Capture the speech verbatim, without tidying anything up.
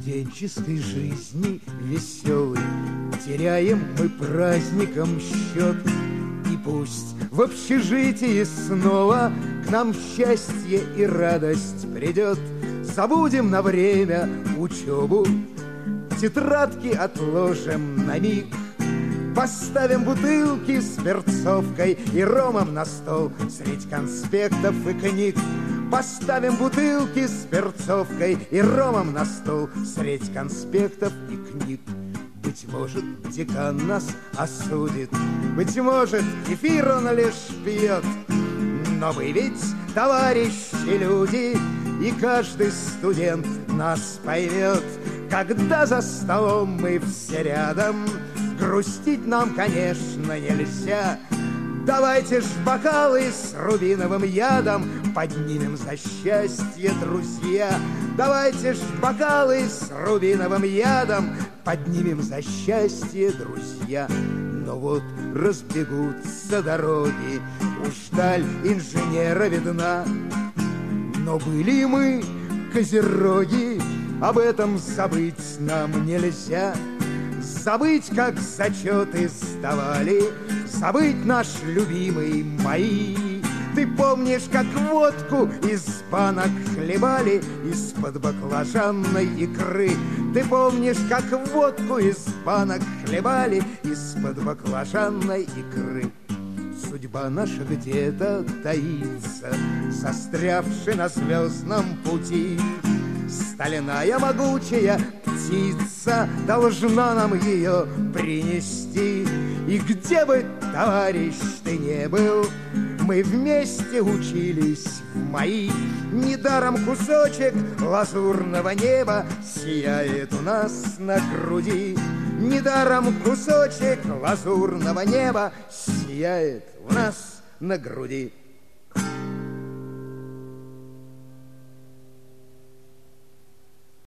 студенческой жизни веселой теряем мы праздником счет. И пусть в общежитии снова к нам счастье и радость придет. Забудем на время учебу, тетрадки отложим на миг, поставим бутылки с перцовкой и ромом на стол средь конспектов и книг. Поставим бутылки с перцовкой и ромом на стол средь конспектов и книг. Быть может, декан нас осудит, быть может, кефир он лишь пьет, но вы ведь, товарищи люди, и каждый студент нас поймет. Когда за столом мы все рядом, грустить нам, конечно, нельзя. Давайте ж бокалы с рубиновым ядом поднимем за счастье, друзья. Давайте ж бокалы с рубиновым ядом поднимем за счастье, друзья. Но вот разбегутся дороги, уж даль инженера видна. Но были мы козероги, об этом забыть нам нельзя. Забыть, как зачеты сдавали, забыть наш любимый мои. Ты помнишь, как водку из банок хлебали из-под баклажанной икры? Ты помнишь, как водку из банок хлебали из-под баклажанной икры? Судьба наша где-то таится, застрявши на звездном пути. Стальная могучая птица должна нам ее принести. И где бы, товарищ, ты не был, мы вместе учились в МАИ. Недаром кусочек лазурного неба сияет у нас на груди. Недаром кусочек лазурного неба сияет у нас на груди.